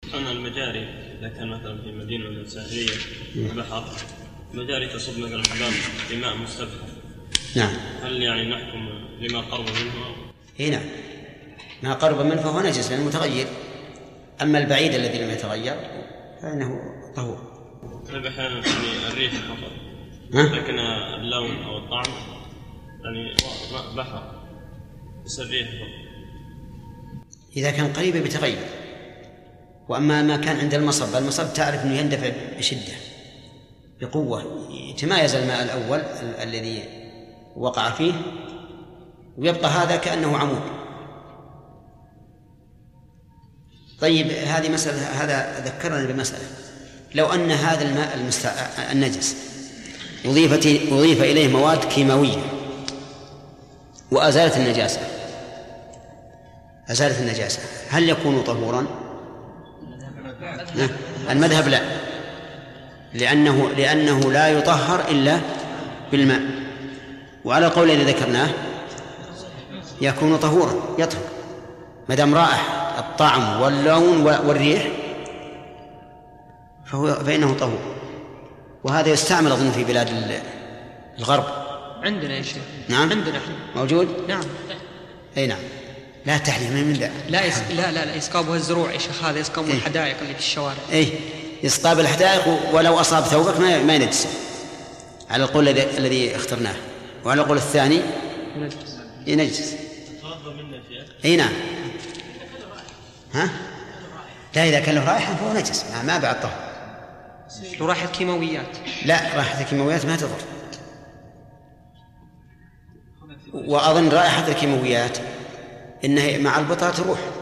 أما المجاري إذا كان مثلا في مدينة ساحلية بحر مجاري تصب مثلا في ماء مستبحر، نعم، هل يعني نحكم لما قرب منه؟ إيه نعم، ما قرب منه فهو نجس لأنه متغير. أما البعيد الذي لم يتغير فإنه طهور. أحيانا يعني الريح فقط، لكن اللون أو الطعم يعني بحر بس الريح فقط. إذا كان قريبا بتغير. وأما ما كان عند المصب تعرف أنه يندفع بشدة بقوة، يتمايز الماء الأول الذي وقع فيه ويبقى هذا كأنه عمود. طيب هذه مسألة، هذا ذكرنا بمسألة، لو أن هذا الماء النجس أضيف إليه مواد كيماوية وأزالت النجاسة، هل يكون طهورا؟ المذهب لا، لأنه لا يطهر إلا بالماء، وعلى القول الذي ذكرناه يكون طهورا يطهر ما دام رائح الطعم واللون والريح فإنه طهور. وهذا يستعمل أظن في بلاد الغرب. عندنا يا شيخ. نعم عندنا موجود. نعم. أي نعم. لا تحليم من ذا. لا يسقابها الزروع يا شيخ، هذا يسقاب الحدائق اللي في الشوارع. أي يسقاب الحدائق، ولو أصاب ثوبك ما ينجس على القول الذي اخترناه، وعلى القول الثاني ينجس. أي نعم. ها؟ لا، إذا كان له رائحة فهو نجس ما بعد طهر. لو رائحة كيماويات. لا، رائحة الكيماويات ما تضر. وأظن رائحة الكيماويات إنها مع البطاطا تروح.